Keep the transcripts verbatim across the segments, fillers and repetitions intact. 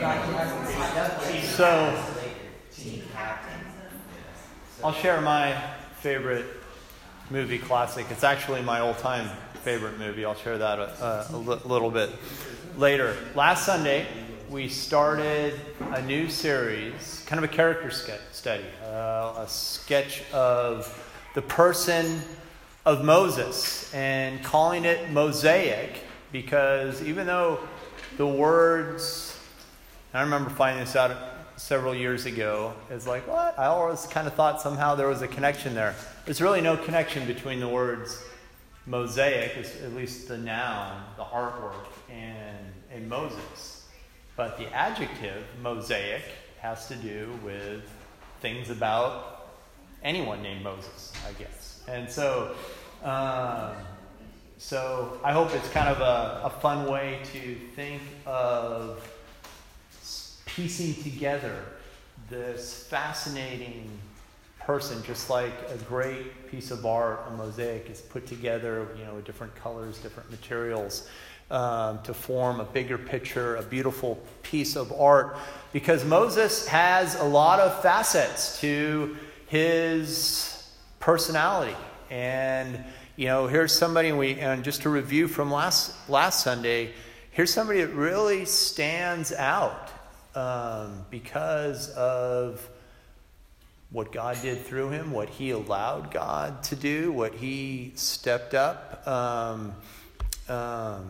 So, I'll share my favorite movie classic. It's actually my all-time favorite movie. I'll share that a, a, a li- little bit later. Last Sunday, we started a new series, kind of a character ske- study, uh, a sketch of the person of Moses, and calling it Mosaic, because even though the words, I remember finding this out several years ago, it's like, what? I always kind of thought somehow there was a connection there. There's really no connection between the words Mosaic, at least the noun, the artwork, and, and Moses. But the adjective Mosaic has to do with things about anyone named Moses, I guess. And so, um, so I hope it's kind of a, a fun way to think of piecing together this fascinating person, just like a great piece of art, a mosaic is put together, you know, with different colors, different materials, um, to form a bigger picture, a beautiful piece of art. Because Moses has a lot of facets to his personality. And, you know, here's somebody, we and just to review from last last Sunday, here's somebody that really stands out um, because of what God did through him, what he allowed God to do, what he stepped up. Um, um,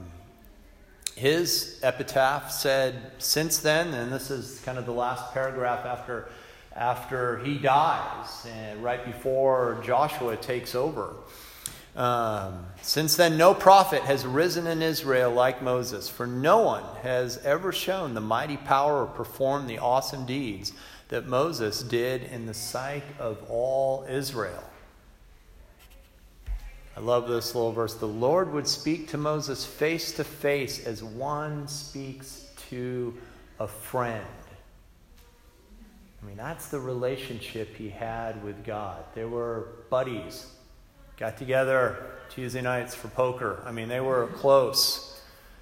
his epitaph said, since then, and this is kind of the last paragraph after after he dies, and right before Joshua takes over. Um, since then, no prophet has risen in Israel like Moses, for no one has ever shown the mighty power or performed the awesome deeds that Moses did in the sight of all Israel. I love this little verse. The Lord would speak to Moses face to face as one speaks to a friend. I mean, that's the relationship he had with God. They were buddies. Got together Tuesday nights for poker. I mean, they were close.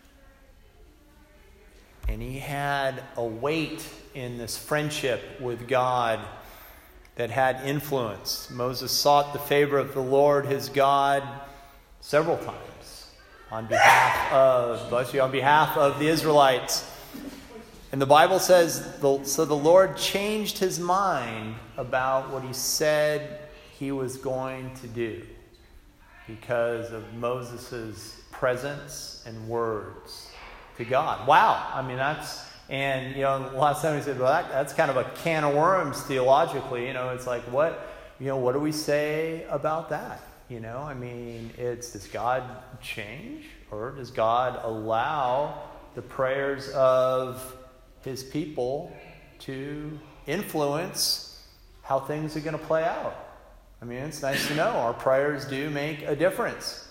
And he had a weight in this friendship with God that had influence. Moses sought the favor of the Lord, his God, several times on behalf of, bless you, on behalf of the Israelites. And the Bible says, so the Lord changed his mind about what he said he was going to do because of Moses' presence and words to God. Wow. I mean, that's, and, you know, last time we said, well, that, that's kind of a can of worms theologically. You know, it's like, what, you know, what do we say about that? You know, I mean, it's, does God change, or does God allow the prayers of his people to influence how things are going to play out? I mean, it's nice to know our prayers do make a difference.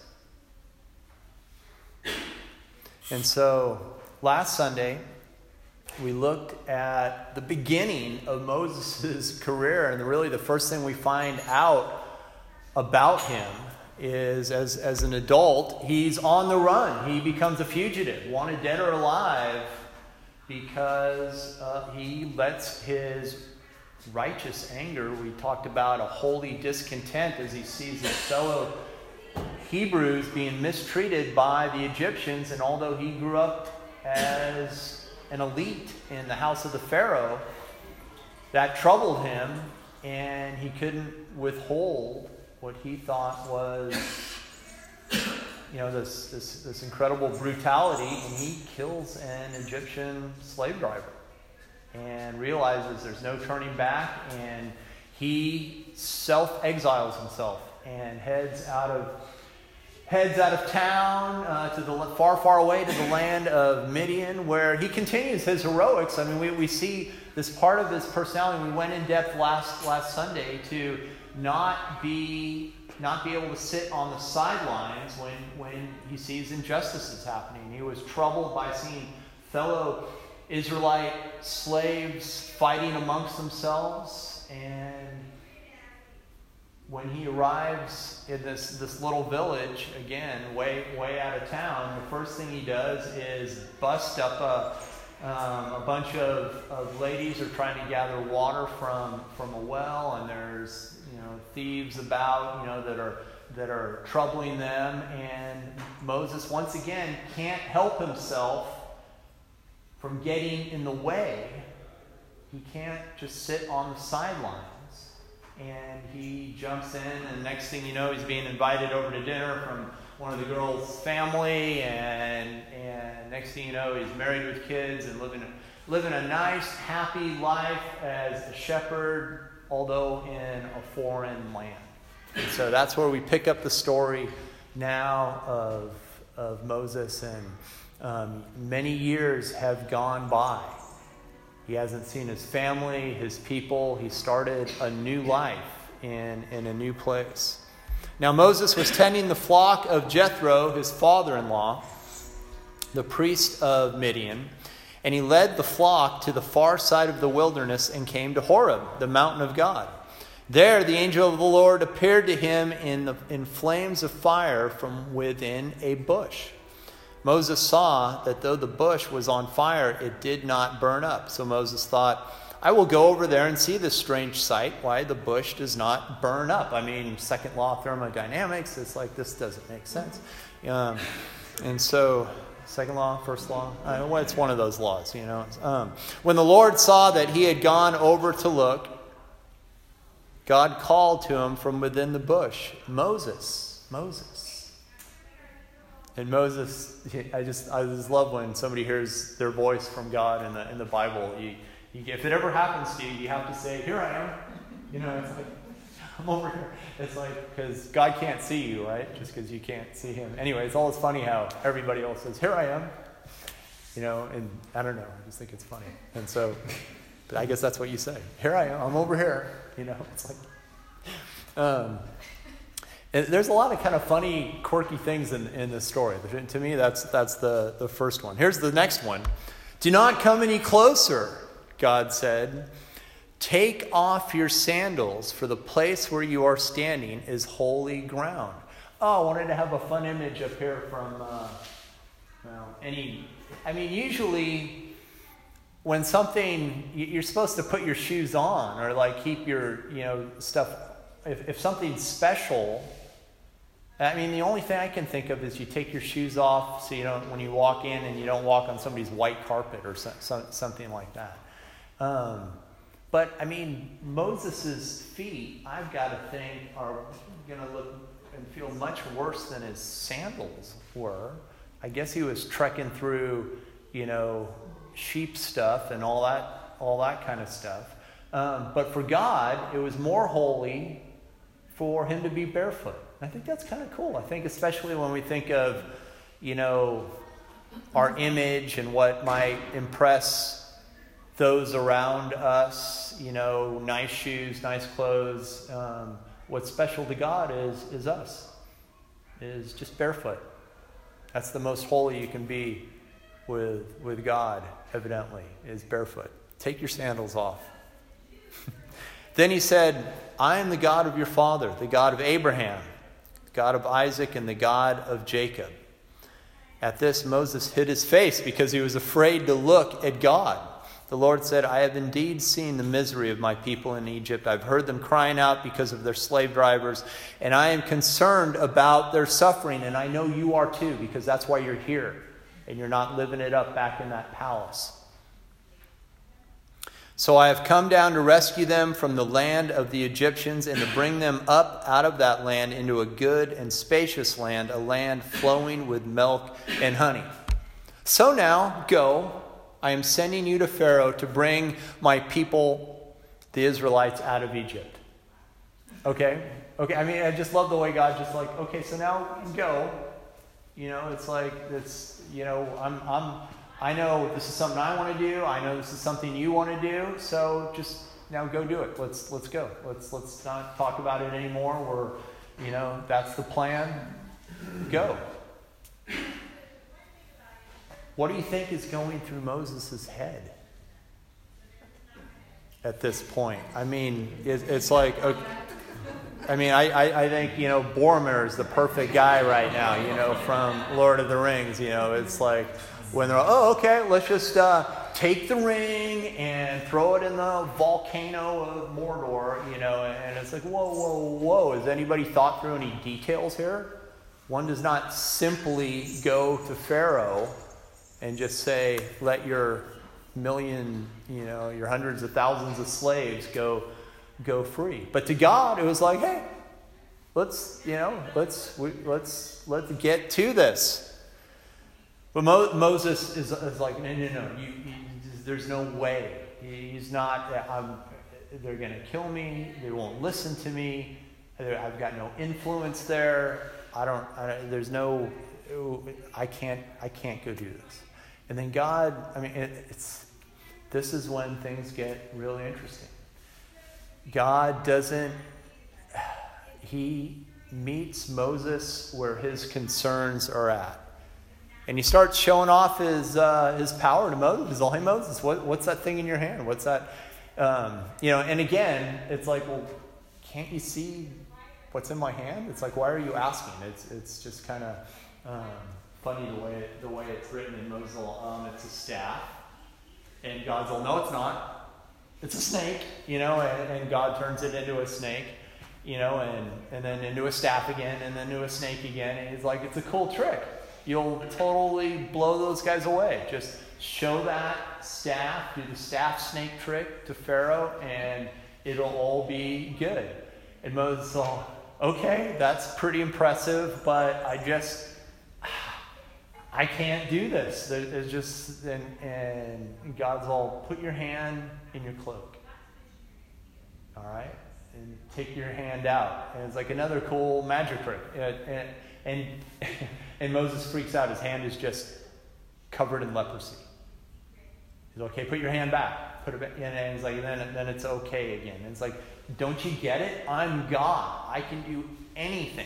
And so last Sunday, we looked at the beginning of Moses' career, and really the first thing we find out about him is as, as an adult, he's on the run. He becomes a fugitive, wanted dead or alive, because uh, he lets his righteous anger, we talked about a holy discontent as he sees his fellow Hebrews being mistreated by the Egyptians, and although he grew up as an elite in the house of the Pharaoh, that troubled him, and he couldn't withhold what he thought was, you know, this, this, this incredible brutality, and he kills an Egyptian slave driver and realizes there's no turning back, and he self-exiles himself and heads out of heads out of town uh, to the far, far away to the land of Midian, where he continues his heroics. I mean, we, we see this part of his personality. We went in depth last last Sunday to not be not be able to sit on the sidelines when when he sees injustices happening. He was troubled by seeing fellow Israelite slaves fighting amongst themselves, and when he arrives in this, this little village, again, way way out of town, the first thing he does is bust up a Um, a bunch of, of ladies are trying to gather water from, from a well, and there's, you know, thieves about, you know, that are that are troubling them. And Moses, once again, can't help himself from getting in the way. He can't just sit on the sidelines. And he jumps in, and next thing you know, he's being invited over to dinner from one of the girls' family, and and next thing you know, he's married with kids and living a, living a nice, happy life as a shepherd, although in a foreign land. And so that's where we pick up the story now of of Moses, and um, many years have gone by. He hasn't seen his family, his people. He started a new life in, in a new place. Now Moses was tending the flock of Jethro, his father-in-law, the priest of Midian, and he led the flock to the far side of the wilderness and came to Horeb, the mountain of God. There the angel of the Lord appeared to him in, the, in flames of fire from within a bush. Moses saw that though the bush was on fire, it did not burn up. So Moses thought, I will go over there and see this strange sight, why the bush does not burn up. I mean, second law of thermodynamics, it's like, this doesn't make sense. Um, and so, second law, first law, uh, well, it's one of those laws, you know. Um, when the Lord saw that he had gone over to look, God called to him from within the bush, Moses, Moses. And Moses, I just I just love when somebody hears their voice from God in the in the Bible. You, you, if it ever happens to you, you have to say, "Here I am." You know, it's like, I'm over here. It's like, because God can't see you, right? Just because you can't see him. Anyway, it's always funny how everybody else says, "Here I am." You know, and I don't know. I just think it's funny. And so, but I guess that's what you say. Here I am. I'm over here. You know, it's like. Um, And there's a lot of kind of funny, quirky things in, in this story. To me, that's that's the, the first one. Here's the next one. Do not come any closer, God said. Take off your sandals, for the place where you are standing is holy ground. Oh, I wanted to have a fun image up here from uh, well, any... I mean, usually when something... You're supposed to put your shoes on or like keep your, you know, stuff... If, if something's special... I mean, the only thing I can think of is you take your shoes off so you don't, when you walk in, and you don't walk on somebody's white carpet or so, so, something like that. Um, but, I mean, Moses' feet, I've got to think, are going to look and feel much worse than his sandals were. I guess he was trekking through, you know, sheep stuff and all that, all that kind of stuff. Um, but for God, it was more holy for him to be barefoot. I think that's kind of cool. I think especially when we think of, you know, our image and what might impress those around us, you know, nice shoes, nice clothes. Um, what's special to God is is us, is just barefoot. That's the most holy you can be with, with God, evidently, is barefoot. Take your sandals off. Then he said, I am the God of your father, the God of Abraham, the God of Isaac, and the God of Jacob. At this, Moses hid his face because he was afraid to look at God. The Lord said, I have indeed seen the misery of my people in Egypt. I've heard them crying out because of their slave drivers, and I am concerned about their suffering, and I know you are too, because that's why you're here, and you're not living it up back in that palace. So I have come down to rescue them from the land of the Egyptians and to bring them up out of that land into a good and spacious land, a land flowing with milk and honey. So now, go. I am sending you to Pharaoh to bring my people, the Israelites, out of Egypt. Okay? Okay, I mean, I just love the way God just like, okay, so now go. You know, it's like, it's, you know, I'm, I'm, I know this is something I want to do. I know this is something you want to do. So just now go do it. Let's, let's go. Let's, let's not talk about it anymore. We're, you know, that's the plan. Go. What do you think is going through Moses' head at this point? I mean, it's like, okay, I mean, I, I, I think, you know, Boromir is the perfect guy right now, you know, from Lord of the Rings. You know, it's like when they're, oh, okay, let's just uh, take the ring and throw it in the volcano of Mordor, you know, and it's like, whoa, whoa, whoa. Has anybody thought through any details here? One does not simply go to Pharaoh and just say, let your million, you know, your hundreds of thousands of slaves go go free. But to God, it was like, hey, let's, you know, let's we, let's let's get to this. But Mo- Moses is, is like, no, no, no, you, you, there's no way. He's not. I'm, they're going to kill me. They won't listen to me. I've got no influence there. I don't. I, there's no. I can't. I can't go do this. And then God. I mean, it, it's. This is when things get really interesting. God doesn't. He meets Moses where his concerns are at. And he starts showing off his uh, his power to Moses. He's like, hey, Moses, what, what's that thing in your hand? What's that? Um, you know, and again, it's like, well, can't you see what's in my hand? It's like, why are you asking? It's it's just kind of um, funny the way it, the way it's written in Moses. Um, it's a staff. And God's like, no, it's not. It's a snake, you know, and, and God turns it into a snake, you know, and, and then into a staff again, and then into a snake again. And he's like, it's a cool trick. You'll totally blow those guys away. Just show that staff, do the staff snake trick to Pharaoh, and it'll all be good. And Moses is all, okay, that's pretty impressive, but I just, I can't do this. There's just, and, and God's all, put your hand in your cloak. All right? And take your hand out. And it's like another cool magic trick. And, and, and And Moses freaks out. His hand is just covered in leprosy. He's like, okay, put your hand back. Put it back. And he's like, then, then it's okay again. And it's like, don't you get it? I'm God. I can do anything.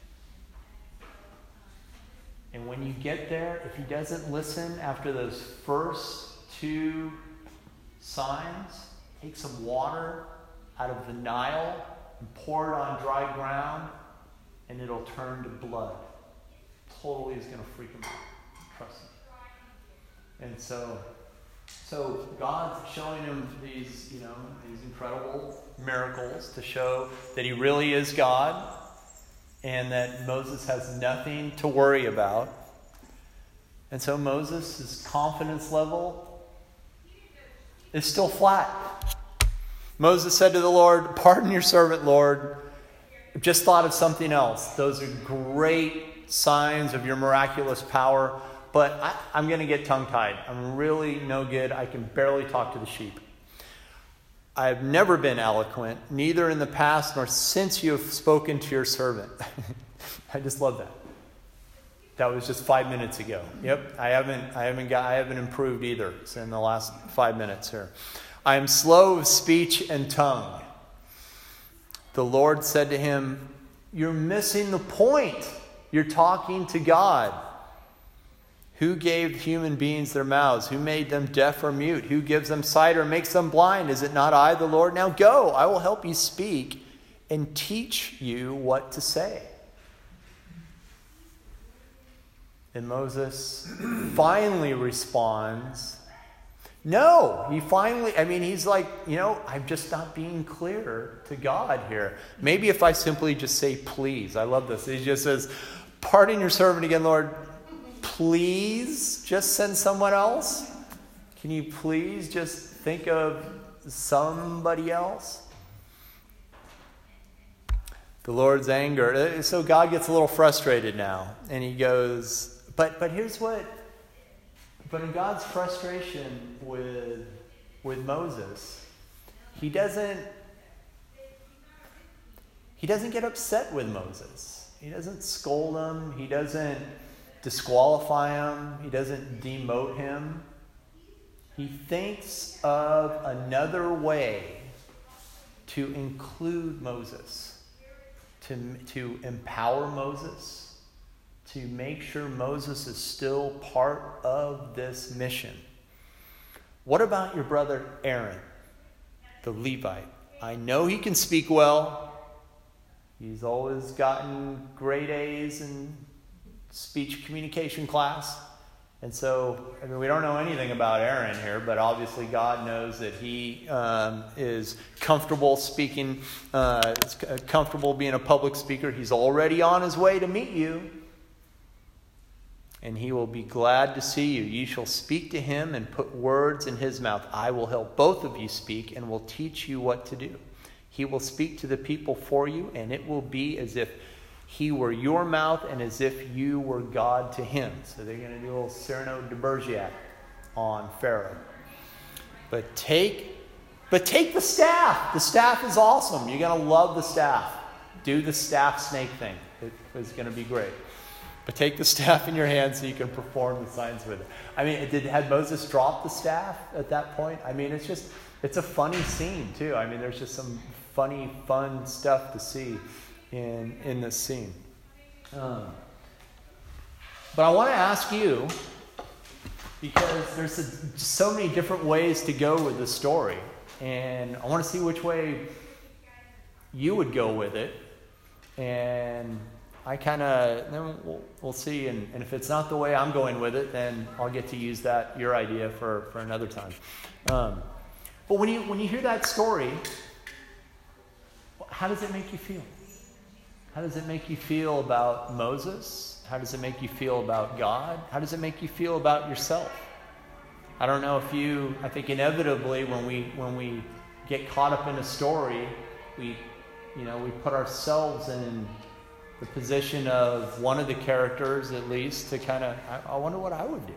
And when you get there, if he doesn't listen after those first two signs, take some water out of the Nile and pour it on dry ground, and it'll turn to blood. Totally is going to freak him out. Trust me. And so, so God's showing him these, you know, these incredible miracles to show that he really is God, and that Moses has nothing to worry about. And so Moses' confidence level is still flat. Moses said to the Lord, "Pardon your servant, Lord. I've just thought of something else. Those are great signs of your miraculous power, but I, I'm going to get tongue-tied. I'm really no good. I can barely talk to the sheep. I've never been eloquent, neither in the past nor since you have spoken to your servant." I just love that. That was just five minutes ago. Yep, I haven't, I haven't got, I haven't improved either in the last five minutes here. "I am slow of speech and tongue." The Lord said to him, "You're missing the point. You're talking to God. Who gave human beings their mouths? Who made them deaf or mute? Who gives them sight or makes them blind? Is it not I, the Lord? Now go, I will help you speak and teach you what to say." And Moses finally responds, no, he finally, I mean, he's like, you know, I'm just not being clear to God here. Maybe if I simply just say, please. I love this. He just says, "Pardon your servant again, Lord. Please just send someone else. Can you please just think of somebody else?" The Lord's anger. So God gets a little frustrated now. And he goes, but but here's what, but in God's frustration with, with Moses, he doesn't, he doesn't get upset with Moses. He doesn't scold him. He doesn't disqualify him. He doesn't demote him. He thinks of another way to include Moses, to, to empower Moses, to make sure Moses is still part of this mission. "What about your brother Aaron, the Levite? I know he can speak well. He's always gotten great A's in speech communication class. And so, I mean, we don't know anything about Aaron here, but obviously God knows that he um, is comfortable speaking, uh, is comfortable being a public speaker. He's already on his way to meet you. And he will be glad to see you. You shall speak to him and put words in his mouth. I will help both of you speak and will teach you what to do. He will speak to the people for you, and it will be as if he were your mouth and as if you were God to him. So they're going to do a little Cyrano de Bergerac on Pharaoh. But take, but take the staff. The staff is awesome. You're going to love the staff. Do the staff snake thing. It is going to be great. But take the staff in your hand so you can perform the signs with it. I mean, did had Moses drop the staff at that point? I mean, it's just, it's a funny scene too. I mean, there's just some funny, fun stuff to see in in this scene. Um, but I want to ask you, because there's a, so many different ways to go with the story, and I want to see which way you would go with it. And I kind of, then we'll, we'll see. And, and if it's not the way I'm going with it, then I'll get to use that, your idea, for, for another time. Um, but when you when you hear that story, how does it make you feel? How does it make you feel about Moses? How does it make you feel about God? How does it make you feel about yourself? I don't know if you, I think inevitably when we when we get caught up in a story, we, you know, we put ourselves in the position of one of the characters, at least, to kind of, I, I wonder what I would do.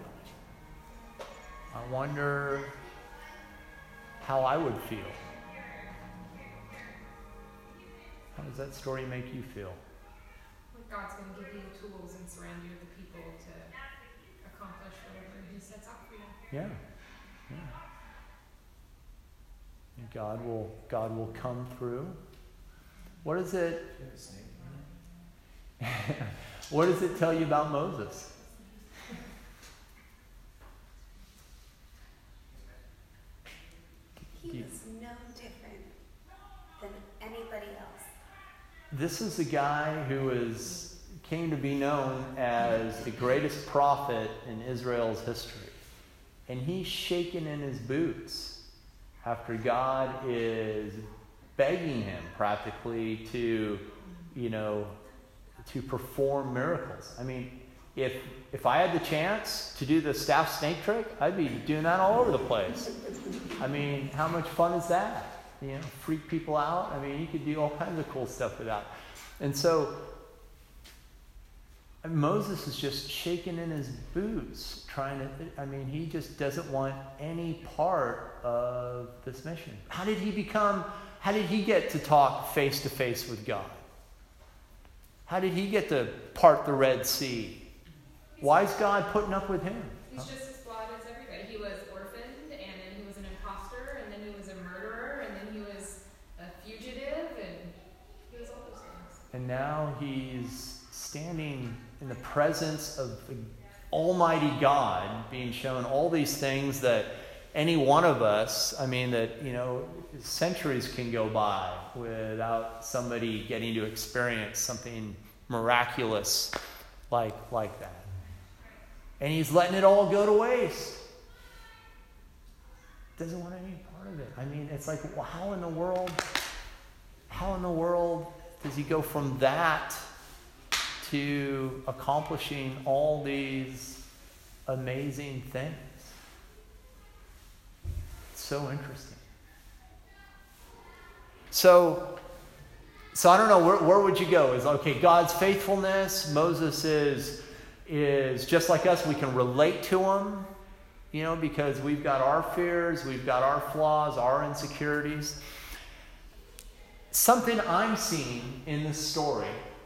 I wonder how I would feel. How does that story make you feel? Like God's going to give you the tools and surround you with the people to accomplish whatever he sets out for you. Yeah. Yeah. And God will God will come through. What is it? What does it tell you about Moses? He was no different than anybody else. This is a guy who is came to be known as the greatest prophet in Israel's history. And he's shaking in his boots after God is begging him practically to, you know, to perform miracles. I mean, if if I had the chance to do the staff snake trick, I'd be doing that all over the place. I mean, how much fun is that? You know, freak people out. I mean, you could do all kinds of cool stuff with that. And so Moses is just shaking in his boots, trying to, I mean, he just doesn't want any part of this mission. How did he become, how did he get to talk face to face with God? How did he get to part the Red Sea? Why is God putting up with him? He's just as flawed as everybody. He was orphaned, and then he was an imposter, and then he was a murderer, and then he was a fugitive, and he was all those things. And now he's standing in the presence of the Almighty God, being shown all these things that any one of us, I mean, that, you know, centuries can go by without somebody getting to experience something miraculous like, like that. And he's letting it all go to waste. Doesn't want any part of it. I mean, it's like, well, how in the world, how in the world does he go from that to accomplishing all these amazing things? It's so interesting. So, so I don't know, where, where would you go? Is, okay, God's faithfulness, Moses is, is just like us, we can relate to him, you know, because we've got our fears, we've got our flaws, our insecurities. Something I'm seeing in this story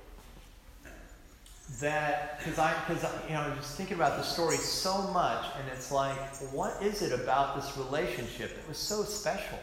that, because I, because you know, just thinking about the story so much, and it's like, what is it about this relationship that was so special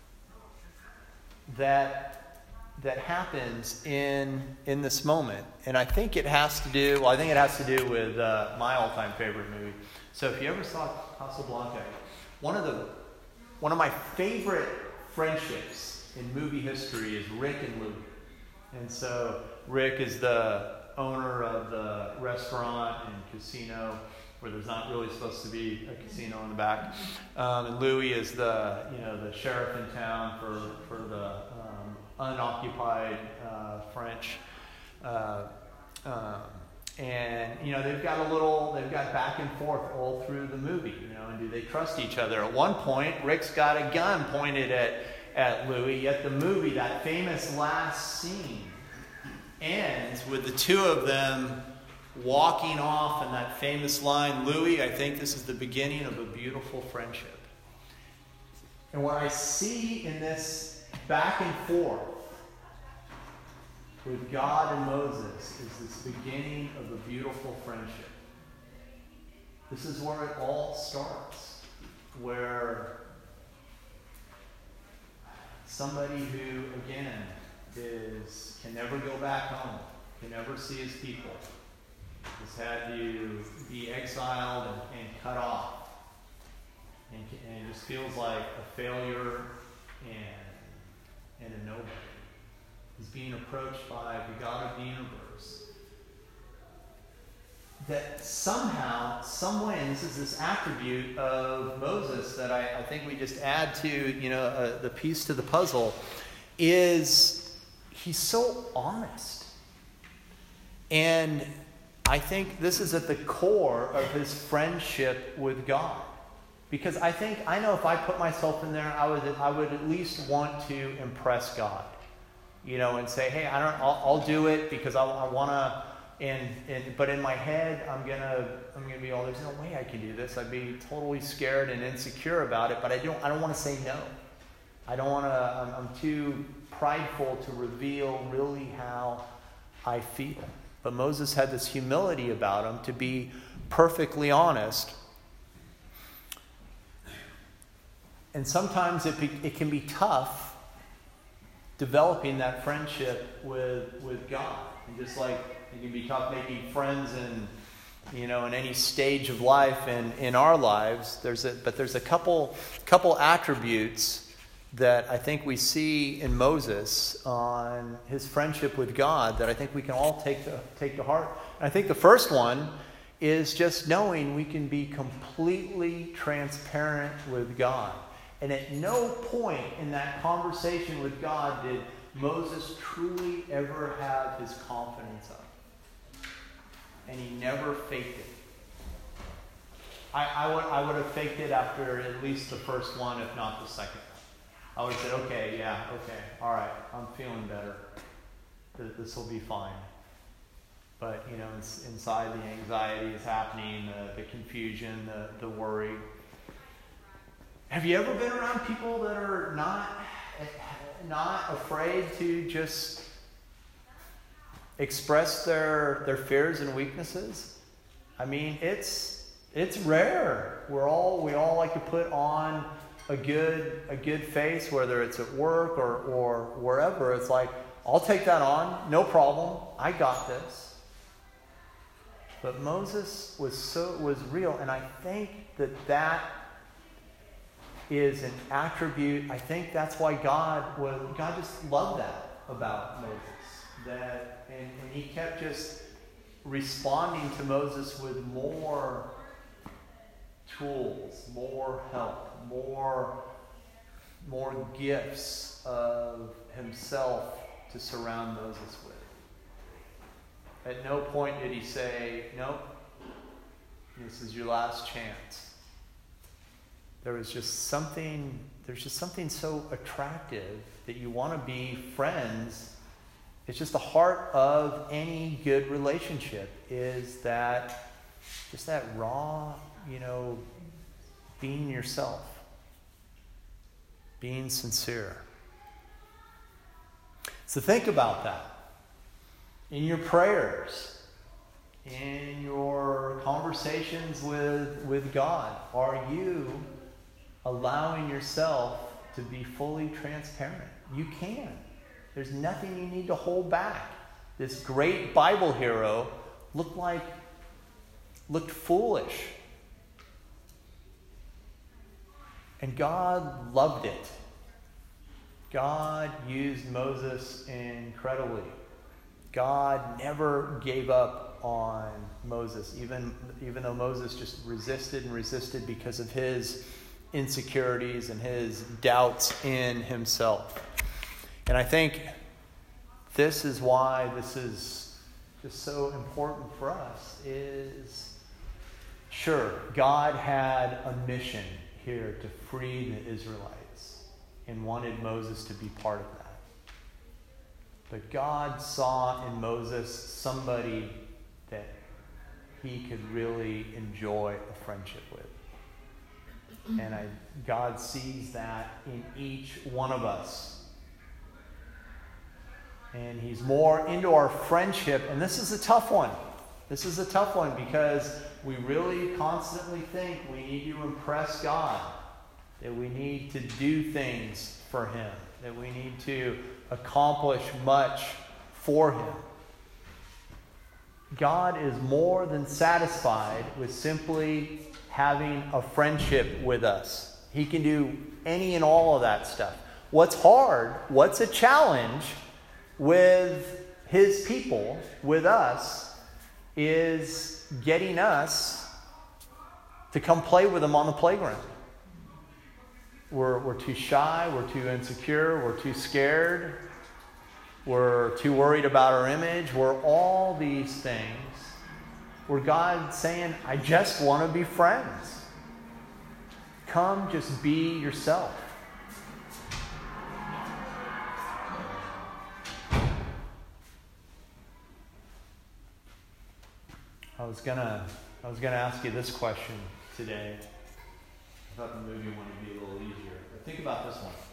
that that happens in in this moment? And I think it has to do. Well, I think it has to do with uh, my all-time favorite movie. So, if you ever saw Casablanca, one of the one of my favorite friendships in movie history is Rick and Lou. And so, Rick is the owner of the restaurant and casino where there's not really supposed to be a casino in the back. Um, and Louis is the, you know, the sheriff in town for, for the um, unoccupied uh, French. Uh, um, and, you know, they've got a little, they've got back and forth all through the movie, you know, and do they trust each other? At one point, Rick's got a gun pointed at, at Louis, yet the movie, that famous last scene, ends with the two of them walking off in that famous line, Louis, I think this is the beginning of a beautiful friendship. And what I see in this back and forth with God and Moses is this beginning of a beautiful friendship. This is where it all starts, where somebody who, again, is can never go back home, can never see his people, has had to be exiled and, and cut off, and, and just feels like a failure and, and a nobody. He's being approached by the God of the universe. That somehow, some way, and this is this attribute of Moses that I, I think we just add to, you know, uh, the piece to the puzzle, is he's so honest. And I think this is at the core of his friendship with God. Because I think, I know if I put myself in there, I would, I would at least want to impress God. You know, and say, hey, I don't, I'll, I'll do it because I, I want to, and, and, but in my head, I'm going to, I'm going to be all, there's no way I can do this. I'd be totally scared and insecure about it, but I don't, I don't want to say no. I don't want to, I'm, I'm too prideful to reveal really how I feel. But Moses had this humility about him to be perfectly honest. And sometimes it, be, it can be tough developing that friendship with with God. And just like it can be tough making friends in, you know, in any stage of life and in our lives, there's a but there's a couple couple attributes that I think we see in Moses on his friendship with God that I think we can all take to take to heart. And I think the first one is just knowing we can be completely transparent with God. And at no point in that conversation with God did Moses truly ever have his confidence up. And he never faked it. I, I, would, I would have faked it after at least the first one, if not the second one. I would have said, okay, yeah, okay, all right, I'm feeling better. This will be fine. But, you know, inside the anxiety is happening, the, the confusion, the, the worry. Have you ever been around people that are not, not afraid to just express their, their fears and weaknesses? I mean, it's it's rare. We're all we all like to put on a good a good face, whether it's at work or, or wherever. It's like, I'll take that on, no problem. I got this. But Moses was so was real, and I think that that is an attribute. I think that's why God was, God just loved that about Moses. That and, and he kept just responding to Moses with more tools, more help, more, more gifts of himself to surround Moses with. At no point did he say, nope, this is your last chance. There was just something, there's just something so attractive that you want to be friends. It's just the heart of any good relationship is that, just that raw, you know, being yourself, being sincere. So think about that in your prayers, in your conversations with, with God. Are you allowing yourself to be fully transparent? You can. There's nothing you need to hold back. This great Bible hero looked like, looked foolish. And God loved it. God used Moses incredibly. God never gave up on Moses, even, even though Moses just resisted and resisted because of his insecurities and his doubts in himself. And I think this is why this is just so important for us is, sure, God had a mission here to free the Israelites and wanted Moses to be part of that. But God saw in Moses somebody that he could really enjoy a friendship with. And I, God sees that in each one of us. And he's more into our friendship. And this is a tough one. This is a tough one because we really constantly think we need to impress God. That we need to do things for him. That we need to accomplish much for him. God is more than satisfied with simply having a friendship with us. He can do any and all of that stuff. What's hard, what's a challenge with his people, with us, is getting us to come play with him on the playground. We're, we're too shy, we're too insecure, we're too scared, we're too worried about our image. We're all these things where God's saying, I just want to be friends. Come just be yourself. I was gonna I was gonna ask you this question today. I thought the movie one would be a little easier. But think about this one.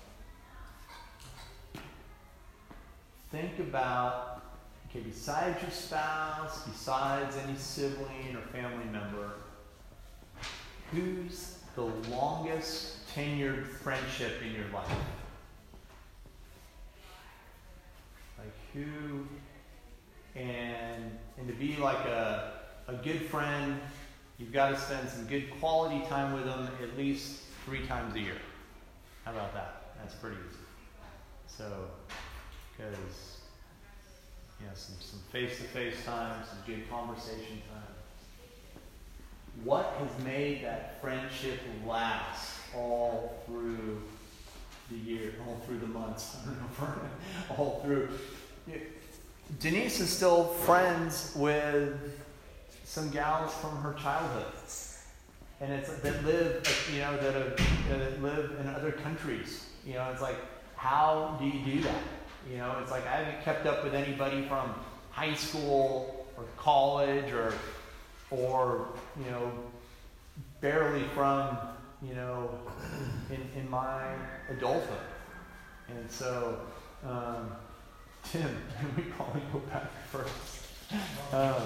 Think about, okay, besides your spouse, besides any sibling or family member, who's the longest tenured friendship in your life? Like who, and and to be like a, a good friend, you've got to spend some good quality time with them at least three times a year. How about that? That's pretty easy. So, because, you know, some, some face-to-face time, some good conversation time. What has made that friendship last all through the year, all through the months, I don't know, all through. Denise is still friends with some gals from her childhood, and it's that live, you know, that, have, that live in other countries. You know, it's like, how do you do that? You know, it's like I haven't kept up with anybody from high school or college or, or you know, barely from, you know, in in my adulthood, and so. Um, Tim, we probably go back first. Um,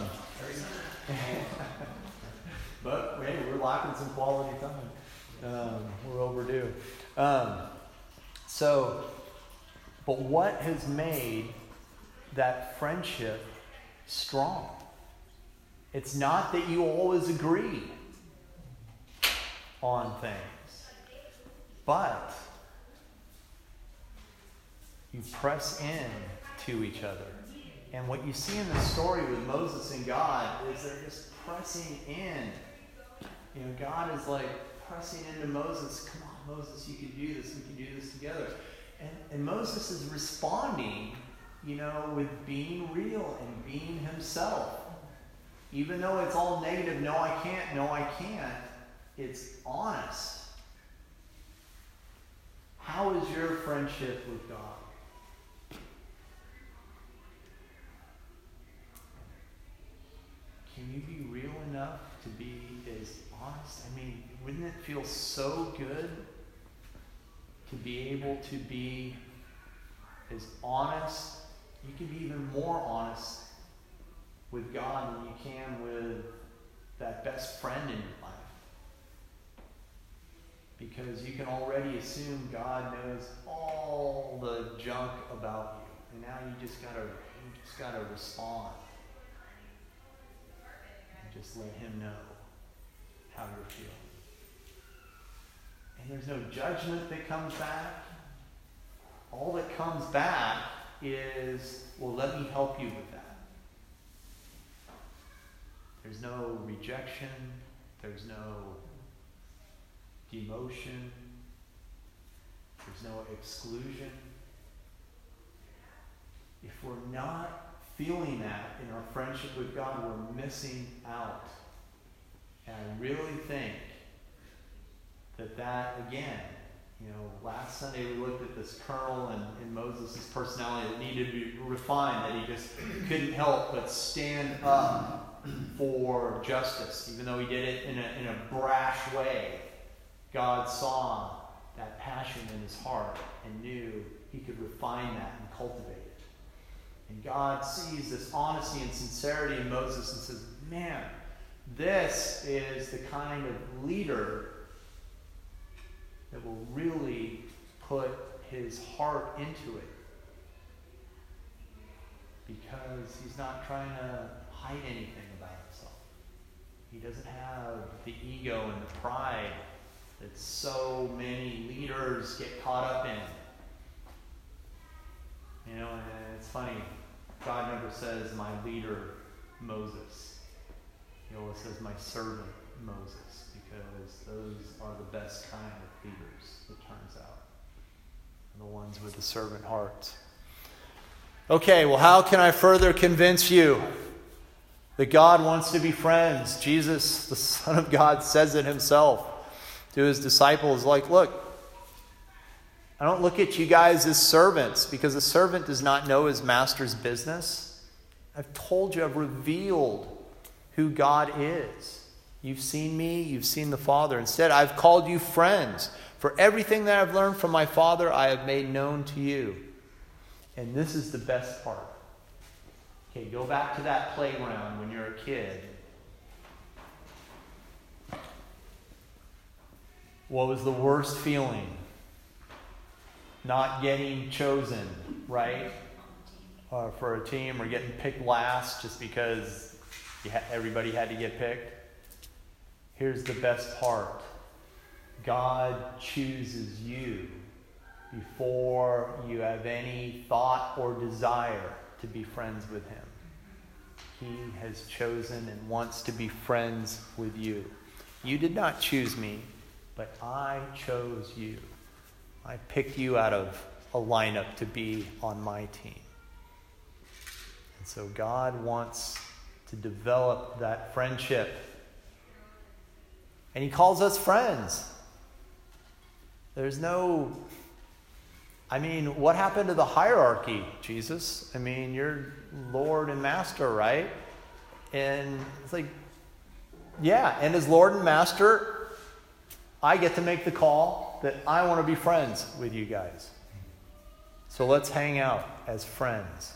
but hey, we're lacking some quality time. Um, we're overdue. Um, so, but what has made that friendship strong? It's not that you always agree on things, but you press in to each other. And what you see in the story with Moses and God is they're just pressing in. You know, God is like pressing into Moses. Come on, Moses, you can do this. We can do this together. And, and Moses is responding, you know, with being real and being himself. Even though it's all negative, no, I can't, no, I can't, it's honest. How is your friendship with God? Can you be real enough to be as honest? I mean, wouldn't it feel so good to be able to be as honest? You can be even more honest with God than you can with that best friend in your life. Because you can already assume God knows all the junk about you. And now you just gotta you just gotta respond. Just let him know how you're feeling. And there's no judgment that comes back. All that comes back is, well, let me help you with that. There's no rejection. There's no demotion. There's no exclusion. If we're not feeling that in our friendship with God, we're missing out. And I really think that that, again, you know, last Sunday we looked at this kernel in, in Moses' personality that needed to be refined, that he just couldn't help but stand up for justice. Even though he did it in a, in a brash way, God saw that passion in his heart and knew he could refine that and cultivate it. And God sees this honesty and sincerity in Moses and says, man, this is the kind of leader that will really put his heart into it. Because he's not trying to hide anything about himself. He doesn't have the ego and the pride that so many leaders get caught up in. You know, and it's funny. God never says, my leader, Moses. He always says, my servant, Moses, because those are the best kind of leaders, it turns out. The ones with the servant heart. Okay, well, how can I further convince you that God wants to be friends? Jesus, the Son of God, says it himself to his disciples, like, look, I don't look at you guys as servants, because a servant does not know his master's business. I've told you, I've revealed who God is. You've seen me, you've seen the Father. Instead, I've called you friends. For everything that I've learned from my Father, I have made known to you. And this is the best part. Okay, go back to that playground when you're a kid. What was the worst feeling? Not getting chosen, right? Uh, for a team, or getting picked last just because you ha- everybody had to get picked. Here's the best part. God chooses you before you have any thought or desire to be friends with him. He has chosen and wants to be friends with you. You did not choose me, but I chose you. I picked you out of a lineup to be on my team. And so God wants to develop that friendship. And he calls us friends. There's no... I mean, what happened to the hierarchy, Jesus? I mean, you're Lord and Master, right? And it's like, yeah, and as Lord and Master, I get to make the call that I want to be friends with you guys. So let's hang out as friends.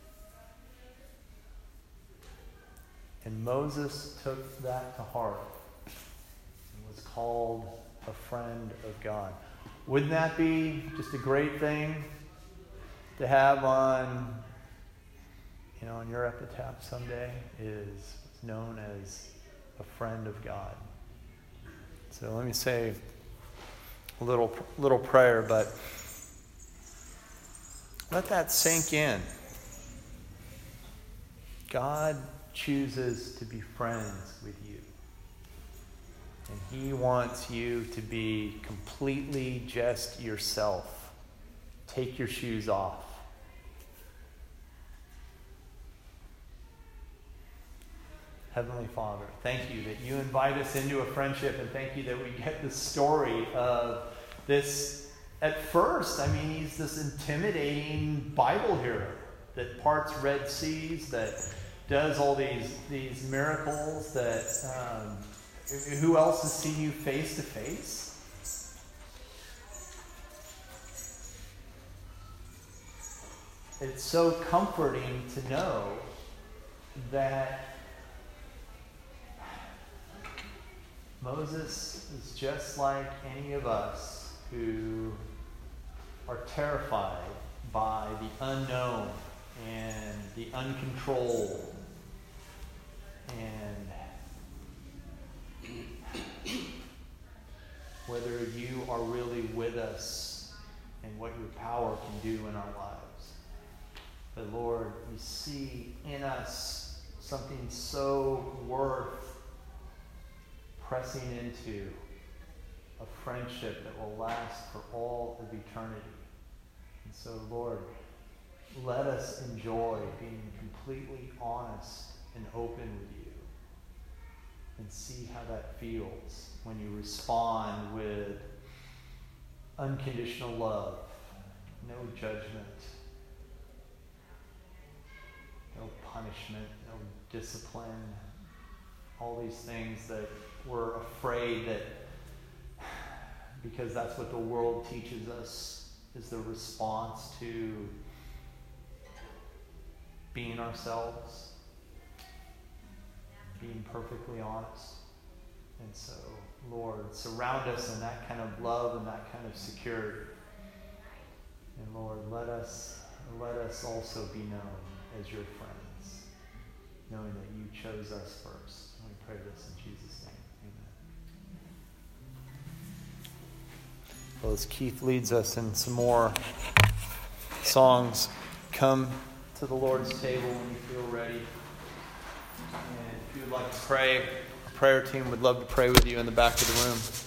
And Moses took that to heart and was called a friend of God. Wouldn't that be just a great thing to have on, you know, on your epitaph someday? Is known as a friend of God. So let me say a little little prayer, but let that sink in. God chooses to be friends with you. And he wants you to be completely just yourself. Take your shoes off. Heavenly Father, thank you that you invite us into a friendship, and thank you that we get the story of this. At first, I mean, he's this intimidating Bible hero that parts Red Seas, that does all these, these miracles, that... Um, who else has seen you face to face? It's so comforting to know that Moses is just like any of us who are terrified by the unknown and the uncontrolled and whether you are really with us and what your power can do in our lives. But Lord, we see in us something so worth pressing into, a friendship that will last for all of eternity. And so, Lord, let us enjoy being completely honest and open with you, and see how that feels when you respond with unconditional love, no judgment, no punishment, no discipline, all these things that we're afraid that, because that's what the world teaches us is the response to being ourselves, being perfectly honest. And so, Lord, surround us in that kind of love and that kind of security. And Lord, let us let us also be known as your friends, knowing that you chose us first. And we pray this in Jesus' name. Amen. Well, as Keith leads us in some more songs, come to the Lord's table when you feel ready. And if you would like to pray, our prayer team would love to pray with you in the back of the room.